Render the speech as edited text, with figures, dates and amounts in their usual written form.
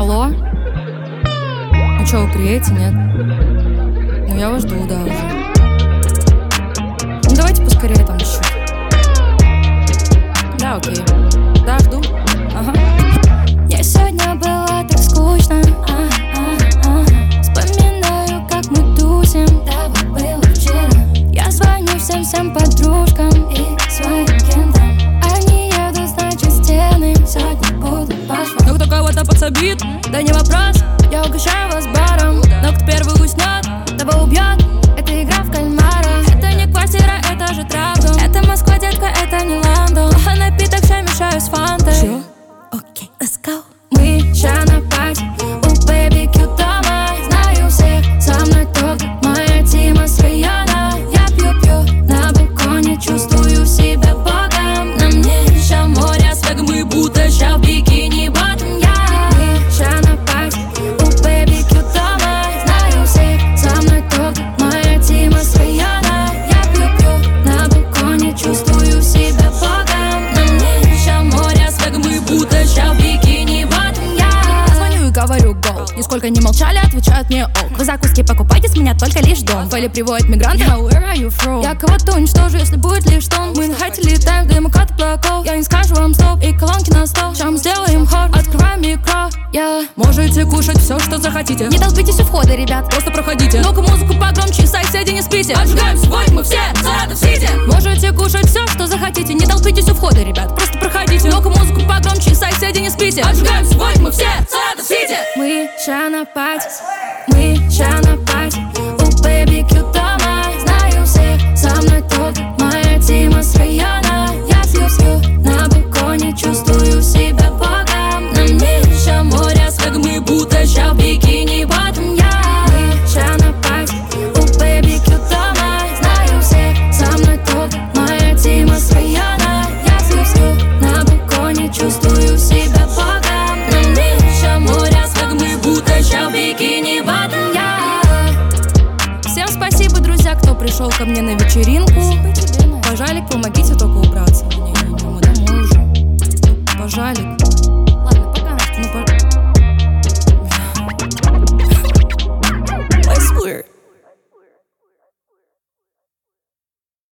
Алло? Ну чё, вы приедете, нет? Ну я вас жду, да, уже. Ну давайте поскорее там чуть-чуть. Да, окей. Да, жду. Ага. Я сегодня была так скучно. Вспоминаю, как мы тусим. Да, вот было вчера. Я звоню всем подружкам и своим кентам. Они едут, значит, стены сегодня будут пошла. Ну кто кого-то подсобит, да не вопрос. Я угощаю вас баром, но кто первый уснет, того убьет. Это игра в кальмара. Это не квартира, это же травка. Это Москва, детка, это не Лондон. А напиток чай мешаю с фантой. Всё? Окей, let's go. Мы ща на пати у Baby Q дома. Знаю всех, со мной только моя Тима с района. Я пью на балконе, чувствую себя богом. На мне ща море, свегом и будто ща в бикини ботом. Мы ща на пати у Baby Q дома. Знаю всех, со мной только моя Тима с района. Я пью на балконе, чувствую себя богом. На мне ща море, свегом и будто ща в бикини ботом. звоню и говорю гол. Нисколько не молчали, отвечают мне ок. Вы закуски покупайте, с меня только лишь дом. Фэли приводят мигранты, where are you from? Я кого-то уничтожу, если будет лишь тон. Мы на хайте летаем, дымокат облаков. Я не скажу вам стоп, и колонки на стол. Сейчас мы сделаем хор, открываем микро. Можете кушать все, что захотите. Не толпитесь у входа, ребят, Просто проходите. ну-ка музыку погромче, соседи не спите. Отжигаем свой, мы все Саратов-Сити. Можете кушать все, что захотите. Не толпитесь у входа, ребят, просто проходите. Ну-ка музыку погромче, соседи не спите. Отжигаем свой, мы все Саратов-Сити. Мы ща на пати, мы ща на пати у Baby Q дома. Знаю всех, со мной только моя Тима с района. Я пью на балконе, чувствую себя богом. На мне ща море, Свегом и будто ща в бикини ботом. мы ща на пати у Baby Q дома. Знаю всех, со мной только моя Тима с района. Я пью на балконе, чувствую себя богом. На мне ща море, Свегом и будто ща в бикини ботом. Всем спасибо, друзья, кто пришел ко мне на вечеринку. Пожалик, помогите только убраться. Не, мы домой уже. Пожалик.